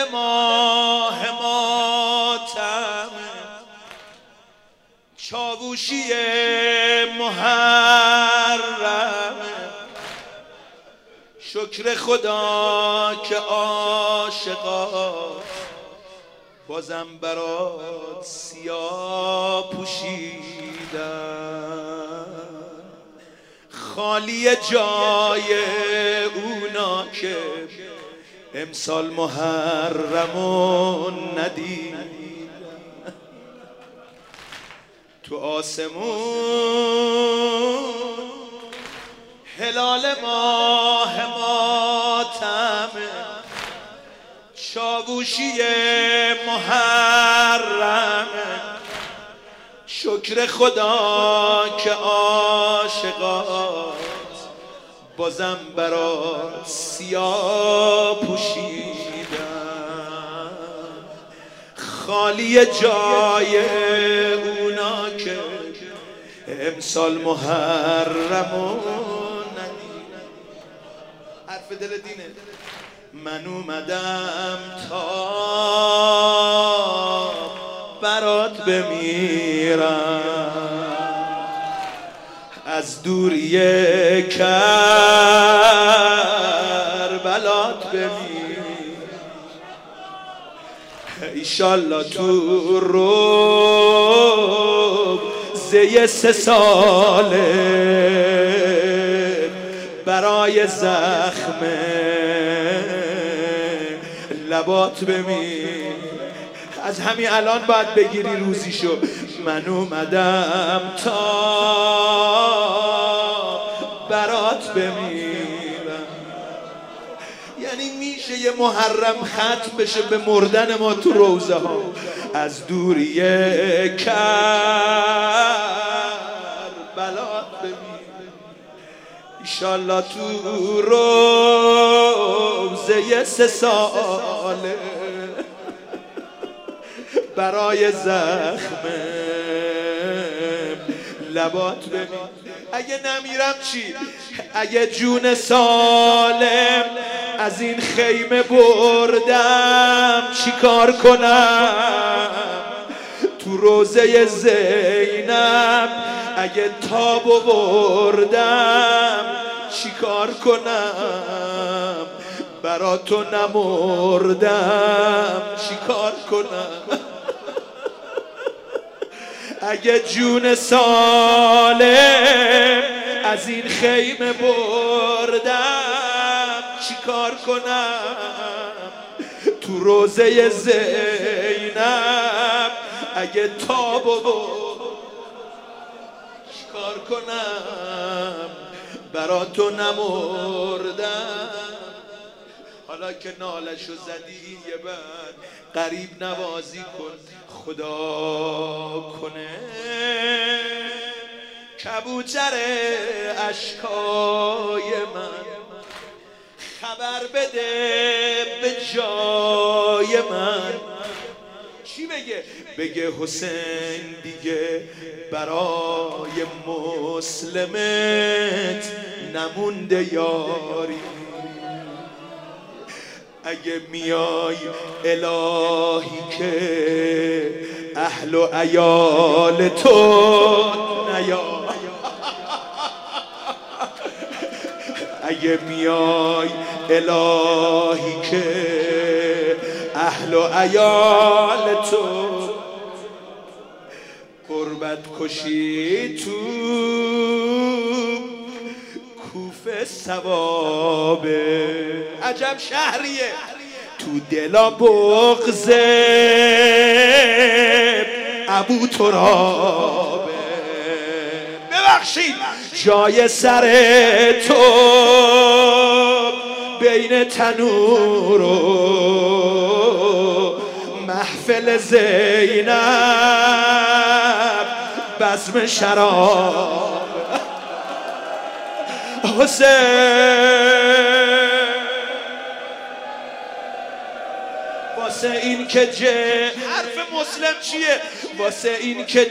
ماه ماتم، چاووشی محرم، شکر خدا که عاشقا بازم برات سیاه پوشیدن، خالی جای اونا که امسال محرمون ندید. تو آسمون هلال ماه ماتم، چاووشی محرم، شکر خدا که عاشقات بازم برات سیاه پوشیدن، خالی جای اونا که امسال محرمون ندید. حرف دل دینه. من اومدم تا برات بمیرم، از دوری کربلات بمیرم، ایشالله تو رو زی 3 ساله برای زخم لبات بمیر. از همین الان باید بگیری روزیشو. من اومدم تا برات بمیرم. یعنی میشه یه محرم ختم بشه به مردن ما تو روزه ها، از دوری کربلات بمیرم، ایشالله تو روزه 3 ساله برای زخم لبات بمیر. اگه نمیرم چی؟ اگه جون سالم از این خیمه بردم چی کار کنم؟ تو روزه زینب اگه تابو بردم چی کار کنم؟ برا تو نمردم چی کار کنم؟ اگه جون سالم از این خیمه بردم چی کار کنم؟ تو روزه زینب اگه تابو بردم چی کار کنم؟ برا تو نمردم. حالا که نالشو زدی یه بر قریب نوازی کن، خدا کنه کبوتر اشکای من خبر بده به جای من. چی بگه؟ بگه حسین دیگه برای مسلمت نمونده یاری. اگه میای الهی که اهل و عیال تو نیای، اگه میای الهی که اهل و عیال تو قربت کشی تو کوفه ثوابه. عجب شهریه. تو دلا بغض ابو ترابه. ببخشید جای سر تو بین تنور و محفل زینب بزم شراب. حسین واسه این که حرف مسلم چیه؟ واسه این که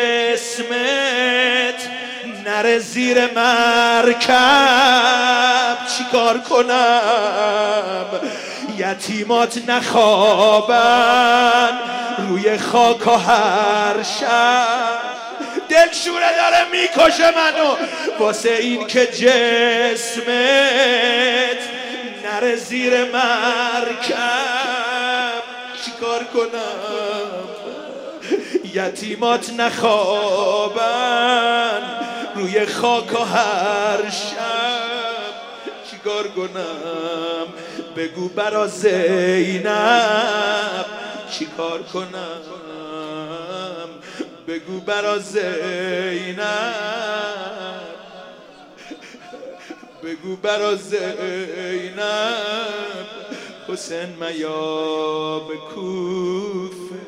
جسمت نره زیر مرکب چیکار کنم؟ یتیمات نخوابن روی خاک و هر شب دلشوره داره میکشه منو واسه این که جسمت نره زیر مرکب چیکار کنم یتیمات نخوابن روی خاک و هر شب چیکار کنم بگو برا زینب چیکار کنم بگو برا زینب بگو برا زینب حسین میاب کوفه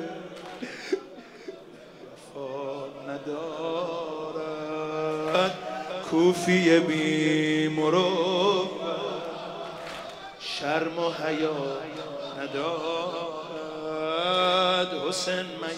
ندارد کوفی بی مروت شرم و حیا ندارد حسین